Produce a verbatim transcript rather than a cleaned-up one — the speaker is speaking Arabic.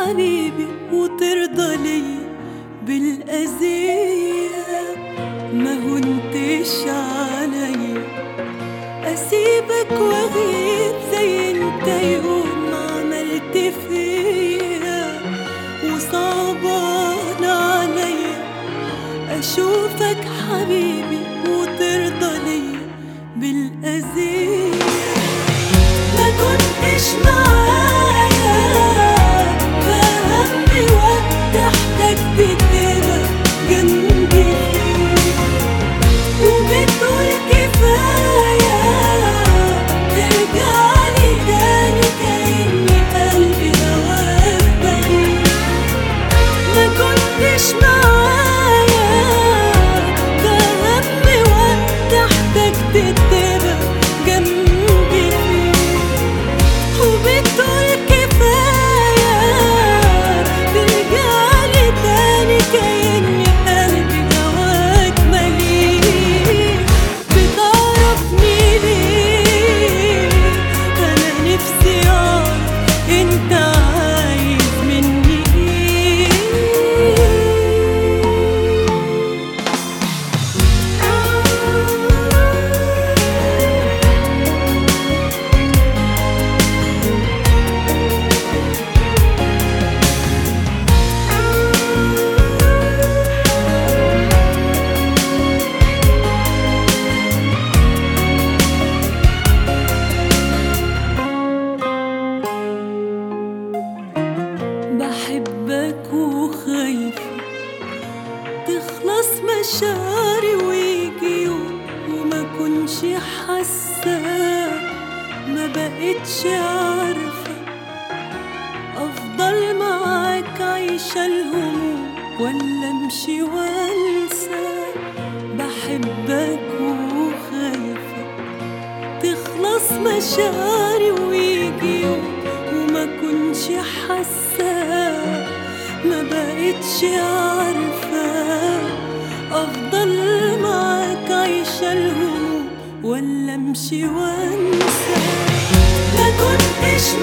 حبيبي وترضى ليا بالأذية. ما هنتش عليا أسيبك وأغيب زي انت يوم ما عملت فيا، وصعبان عليا أشوفك حبيبي وترضى ليا بالأذية. ما كنتش معايا فهمني وقت احتجت تبقى جنبي فيه، وبتقول كفاية ترجعلي تاني كأني قلبي هواك بريء. ما كنتش معايا فهمني وقت احتجت تبقى جنبي فيه، وبتقول كفاية ترجعلي تاني كأني قلبي هواك مليء. بتعرفني ليه؟ أنا نفسي أعرف أنت عايز مني إيه. بحبك وخايفة تخلص مشاعري ويجي يوم وما كنش حاسة، ما بقتش عارفة أفضل معاك عايشة الهموم ولا أمشي وأنسى. بحبك وخايفة تخلص مشاعري ويجي يوم وما كنش حاسة، ما بقتش عارفة أفضل معاك عايشة الهموم ولا أمشي وأنسى. ما كنتش